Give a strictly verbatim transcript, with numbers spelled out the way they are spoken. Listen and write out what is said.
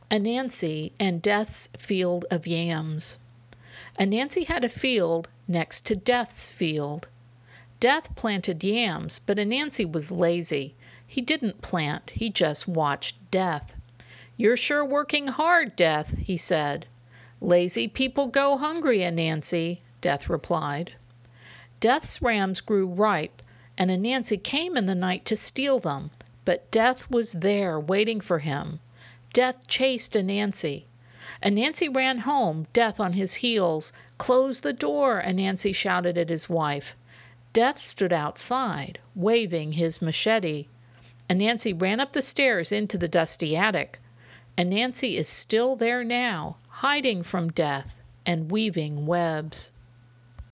Anansi and Death's Field of Yams. Anansi had a field next to Death's field. Death planted yams, but Anansi was lazy. He didn't plant, he just watched Death. "You're sure working hard, Death," he said. "Lazy people go hungry, Anansi," Death replied. Death's rams grew ripe, and Anansi came in the night to steal them, but Death was there waiting for him. Death chased Anansi. Anansi ran home, Death on his heels. "Close the door," Anansi shouted at his wife. Death stood outside, waving his machete. Anansi ran up the stairs into the dusty attic. Anansi is still there now, hiding from Death and weaving webs.